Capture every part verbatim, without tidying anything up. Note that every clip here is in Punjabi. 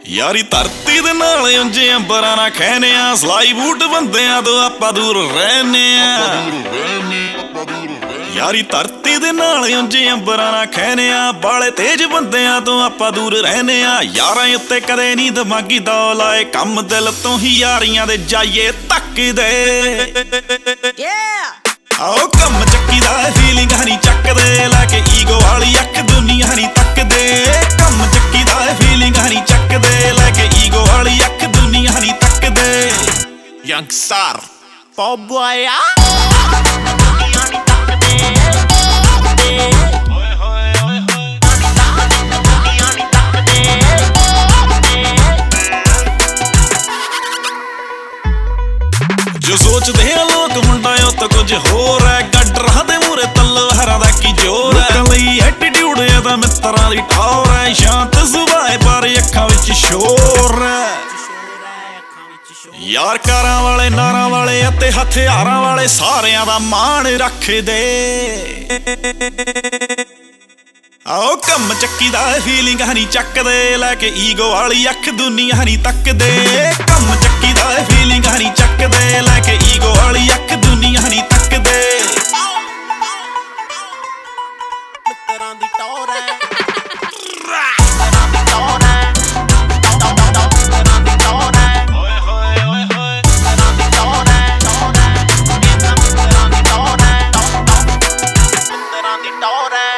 ਯਾਰੀ ਧਰਤੀ ਦੇ ਨਾਲ ਉਂਝੇ ਅੰਬਰਾਂ ਨਾ ਖਹਿਨੇ ਆ, ਸਲਾਈ ਬੂਟ ਬੰਦਿਆਂ ਤੋਂ ਆਪਾਂ ਦੂਰ ਰਹਿਨੇ ਆ। ਯਾਰੀ ਧਰਤੀ ਦੇ ਨਾਲ ਉਂਝੇ ਅੰਬਰਾਂ ਨਾ ਖਹਿਨੇ ਆ, ਬਾਲੇ ਤੇਜ ਬੰਦਿਆਂ ਤੋਂ ਆਪਾਂ ਦੂਰ ਰਹਿਨੇ ਆ। ਯਾਰਾਂ ਉੱਤੇ ਕਦੇ ਨਹੀਂ ਦਿਮਾਗੀ ਦੌਲ ਆਏ, ਕੰਮ ਦਿਲ ਤੋਂ ਹੀ ਯਾਰੀਆਂ ਦੇ ਜਾਈਏ ਤੱਕਦੇ। ਆਓ ਕੰਮ ਚੱਕੀ ਦਾ ਫੀਲਿੰਗ ਹਨੀ ਚੱਕਦੇ, ਲੈ ਕੇ ਈਗੋ ਵਾਲੀ ਅੱਖ ਦੁਨੀਆ ਨਹੀਂ ਤੱਕਦੇ। ਕੰਮ ਚੱਕੀ ਦਾ ਫੀਲਿੰਗ ਹਨੀ ਚੱਕਦੇ, ਲੈ ਕੇ ਈਗੋ ਵਾਲੀ ਅੱਖ ਦੁਨੀਆ ਨਹੀਂ ਤੱਕਦੇ। ਯੰਗਸਟਰ ਪੌਪ ਬॉय ਆ ਜੋ ਸੋਚਦੇ ਆ ਲੋਕ ਮੁੰਡਾ ਉਹ ਤਾਂ ਕੁਝ ਹੋਰ ਹੈ, ਗੱਡਰਾਂ ਦੇ ਮੂਰੇ ਤਲਵਾਰਾਂ ਦਾ ਕੀ ਜ਼ੋਰ ਹੈ। ਲਈ ਐਟੀਟਿਊਡ ਇਹਦਾ ਮਿੱਤਰਾਂ ਦੀ ਟੌਰ ਹੈ, ਸ਼ਾਂਤ ਸੁਭਾਅ ਪਰ ਅੱਖਾਂ ਵਿੱਚ ਸ਼ੋਰ ਹੈ। ਯਾਰ ਕਾਰਾਂ ਵਾਲੇ ਨਾਰਾਂ ਵਾਲੇ ਅਤੇ ਹਥਿਆਰਾਂ ਵਾਲੇ ਸਾਰਿਆਂ ਦਾ ਮਾਣ ਰੱਖਦੇ। ਆਓ ਕੰਮ ਚੱਕੀ ਦਾ ਫੀਲਿੰਗ ਹਨੀ ਚੱਕਦੇ, ਲੈ ਕੇ ਈਗੋ ਵਾਲੀ ਅੱਖ ਦੁਨੀਆ ਨਹੀਂ ਤੱਕਦੇ। ਕੰਮ ਚੱਕੀ ਦਾ ਫੀਲਿੰਗ ਹਨੀ ਚੱਕਦੇ, ਲੈ ਕੇ ਈਗੋ ਵਾਲੀ ਅੱਖ ਦੁਨੀਆ ਨਹੀਂ ਤੱਕਦੇ। ਮਿੱਤਰਾਂ ਦੀ ਟੌਰ ਹੈ, ਮਿੱਤਰਾਂ ਦੀ ਟੌਰ ਹੈ, ਮਿੱਤਰਾਂ ਦੀ ਟੌਰ ਹੈ, ਓਏ ਹੋਏ ਓਏ ਹੋਏ ਮਿੱਤਰਾਂ ਦੀ ਟੌਰ ਹੈ, ਟੌਰ ਹੈ ਇਹਨਾਂ ਮਿੱਤਰਾਂ ਦੀ ਟੌਰ ਹੈ, ਮਿੱਤਰਾਂ ਦੀ ਟੌਰ ਹੈ।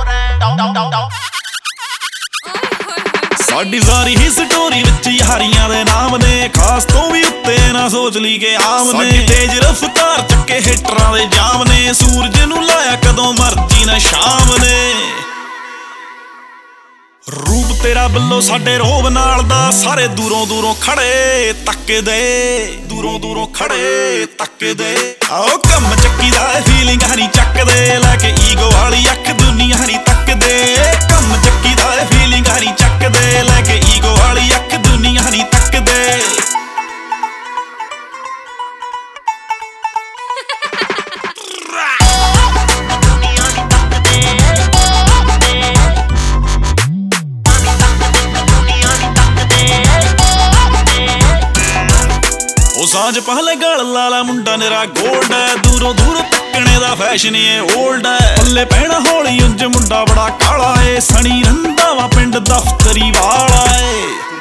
ਸਾਡੀ ਸਾਰੀ ਹੀ ਸਟੋਰੀ ਵਿੱਚ ਯਾਰੀਆਂ ਦੇ ਨਾਮ ਨੇ, ਖਾਸ ਤੋਂ ਵੀ ਉੱਤੇ ਨਾ ਸੋਚ ਲਈ ਕਿ ਆਮ ਨੇ। ਸਾਡੀ ਤੇਜ਼ ਰਫ਼ਤਾਰ ਚੱਕੇ ਹਿੱਟਰਾਂ ਦੇ ਜਾਮ ਨੇ, ਸੂਰਜ ਨੂੰ ਲਾਇਆ ਕਦੋਂ ਮਰਜੀ ਨਾ ਸ਼ਾਮ ਨੇ। ਰੂਪ ਤੇਰਾ ਬਿੱਲੋ ਸਾਡੇ ਰੋਬ ਨਾਲ ਦਾ, ਸਾਰੇ ਦੂਰੋਂ ਦੂਰੋਂ ਖੜੇ ਤੱਕਦੇ, ਦੂਰੋਂ ਦੂਰੋਂ ਖੜੇ ਤੱਕਦੇ। ਆਓ ਕੰਮ ਚੱਕੀ ਦਾ ਫੀਲਿੰਗ ਹਨੀ ਚੱਕਦੇ, ਲੈ ਕੇ ਈਗੋ ਵਾਲੀ ਅੱਖ ਦੁਨੀਆ ਨਹੀਂ ਤੱਕਦੇ। ਕੰਮ ਚੱਕੀ ਦਾ ਫੀਲਿੰਗ ਹਨੀ ਚੱਕਦੇ, ਲੈ ਕੇ ਈਗੋ ਵਾਲੀ ਅੱਖ ਦੁਨੀਆ ਨਹੀਂ ਤੱਕਦੇ। ਉਹ ਸਾਂਝ ਪਹਿਲੇ ਗਲ ਲਾਲਾ ਮੁੰਡਾ ਨਿਰਾ ਗੋਲਡ ਹੈ, ਦੂਰੋਂ ਦੂਰੋਂ ਤੱਕਣੇ ਦਾ ਫੈਸ਼ਨ ਏ ਓਲਡ ਹੈ। ਪੱਲੇ ਪੈਣਾ ਹੌਲੀ ਉਂਝ ਮੁੰਡਾ ਬੜਾ ਕਾਲਾ ਏ, ਸਣੀ ਰੰਧਾਵਾ ਪਿੰਡ ਦਫ਼ਤਰੀ ਵਾਲਾ ਏ।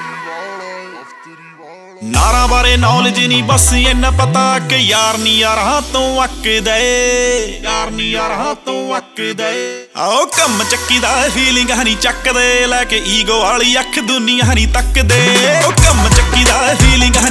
ਨਾਰਾਂ ਬਾਰੇ ਨੌਲੇਜ ਨਹੀਂ ਬਸ ਇੰਨਾ ਪਤਾ ਕਿ ਯਾਰ ਨੀ ਯਾਰਾਂ ਤੋਂ ਅੱਕਦੇ, ਯਾਰ ਨੀ ਯਾਰਾਂ ਤੋਂ ਅੱਕਦੇ। ਆਓ ਕੰਮ ਚੱਕੀ ਦਾ ਫੀਲਿੰਗ ਹਨੀ ਚੱਕਦੇ, ਲੈ ਕੇ ਈਗੋ ਵਾਲੀ ਅੱਖ ਦੁਨੀਆ ਨਹੀਂ ਤੱਕਦੇ। ਉਹ ਕੰਮ ਚੱਕੀ ਦਾ ਫੀਲਿੰਗ